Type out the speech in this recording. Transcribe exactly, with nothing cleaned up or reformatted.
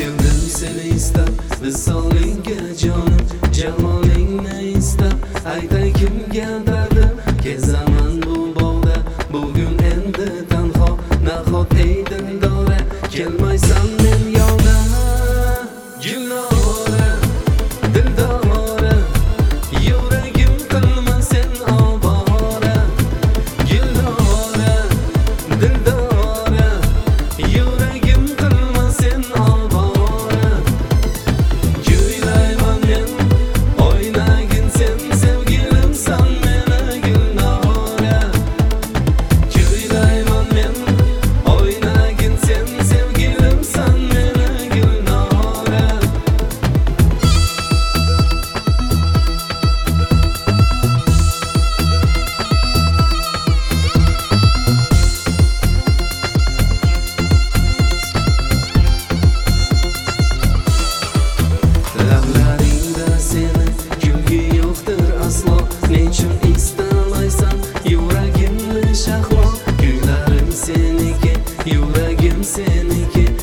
Keldim seni istab, visolingga jonim, jamolingni istab, aytay kimga dardim, kezaman bu bog'da, bugun endi tanho, nahot ey dildora, kelmaysan men yonda, Gulnora, dildora, yuragim qilma sen ovora, Gulnora, dildora, yuragim qilma sen ovora, kuylayman men, o'ynagin sen sevgilimsan meni Gulnora, kuylayman men, o'ynagin sen sevgilimsan meni Gulnora. Lablaringda seni kulgi yo'qdir aslo, nechun istamaysan yuragimni shahlo, kuylarim seniki, yuragim seniki,